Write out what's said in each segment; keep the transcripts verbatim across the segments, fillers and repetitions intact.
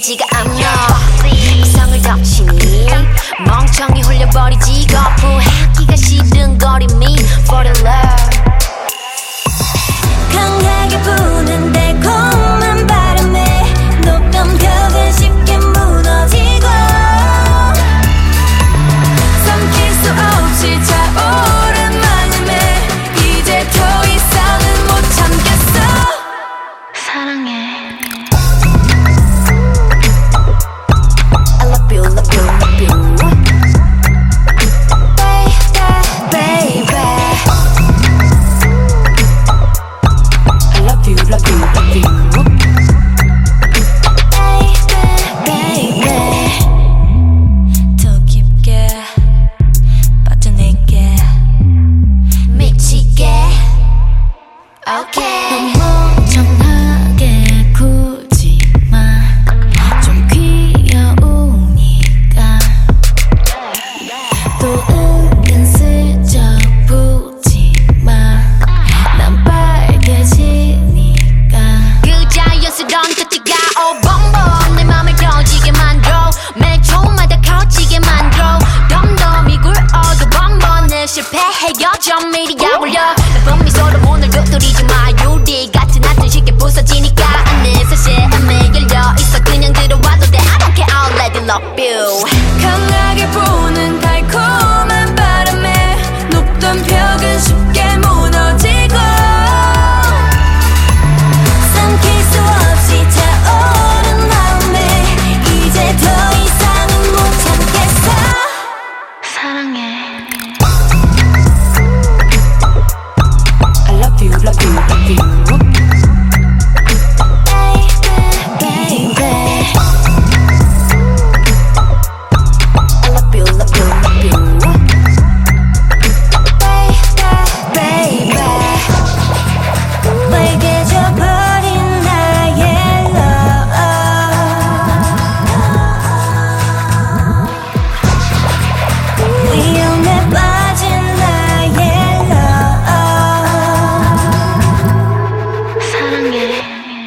되지가 않아. 이성을 덮치니 멍청이 홀려버리지. 거부하기가 싫은 거리미 for the love. 강하게 부는 달콤한 바람에 높던 벽은 쉽게 무너지고 삼킬 수 없이 차오른 마음에 이제 더 이상은 못 참겠어. 사랑해. I love you, love you, love you. Baby, baby. I love you, love you, love you. Baby, baby. 더 깊게 빠져낼게 미치게. Okay. 멍청하게 굴지 마. 좀 귀여우니까 또 은근슬쩍 보지 마. 난 빨개지니까. 그 자연스러운 터치가 오범범 내 맘을 터지게 만들어. 매 초마다 커지게 만들어. 덤덤이 굴어도 번번을 실패해 여점 미리야 올려. 나쁜 미소로 문을 두드리지 마. 유리 같은 하트 쉽게 부서지니까. 안에 사실 엠에 열려있어. 그냥 들어와도 돼. I don't care, I'll let it love you. 강하게 부는 달콤한 바람에 높던 벽은 쉽게 무너지고 삼킬 수 없이 차오른 마음에 이제 더 이상은 못 참겠어. 사랑해. I love you, love you, love you. Baby, baby. I love you, love you, love you. Baby, baby. 빨개져 버린 나의 love. 위험에 빠진 나의 love. 사랑해.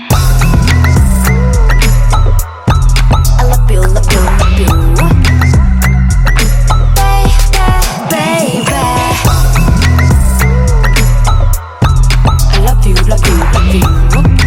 I love you, love you, love you. Baby, I love you, love you, love you.